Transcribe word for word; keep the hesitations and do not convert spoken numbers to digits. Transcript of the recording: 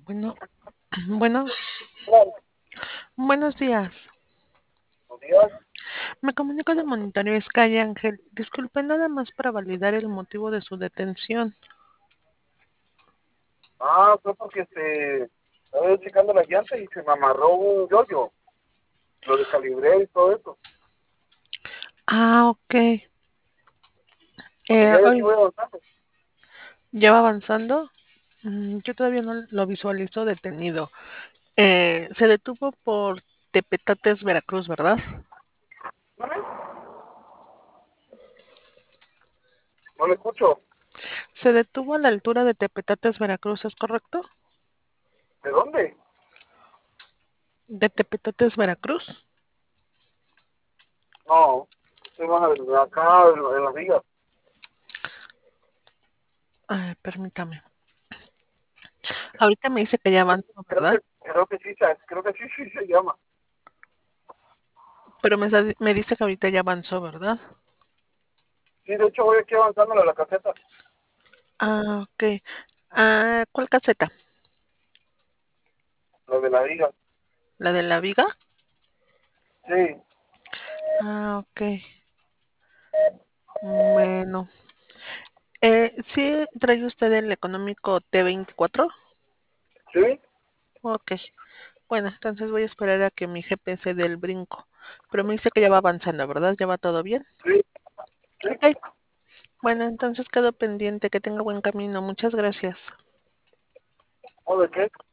Bueno, bueno, Claro, buenos días. buenos días. Me comunico de Monitorio Sky Ángel. Disculpe nada más para validar el motivo de su detención. Ah, fue porque este, estaba yo checando la llanta y se me amarró un yoyo. Lo descalibré y todo eso. Ah, ok. Porque Eh, ya de aquí hoy voy avanzando. ya va avanzando. Mm, yo todavía no lo visualizo detenido. Eh, se detuvo por Tepetates, Veracruz, ¿verdad? ¿No no le escucho? Se detuvo a la altura de Tepetates, Veracruz, ¿es correcto? ¿De dónde? De Tepetates, Veracruz. No, estoy más de acá en, en las vigas. Ay, permítame. Ahorita me dice que ya avanzó, Creo ¿verdad? que, creo que sí, se- creo que sí, sí se llama. Pero me, está- me dice que ahorita ya avanzó, ¿verdad? Sí, de hecho voy aquí avanzando en la caseta. Ah, ok. Ah, ¿cuál caseta? La de la viga. ¿La de la viga? Sí, Ah, ok. Bueno. Eh, ¿sí trae usted el económico T veinticuatro? sí, Ok. Bueno, entonces voy a esperar a que mi G P S dé el brinco. Pero me dice que ya va avanzando, ¿verdad? ¿Ya va todo bien? sí, sí. Ok. Bueno, entonces quedo pendiente. Que tenga buen camino. Muchas gracias. ¿O de qué?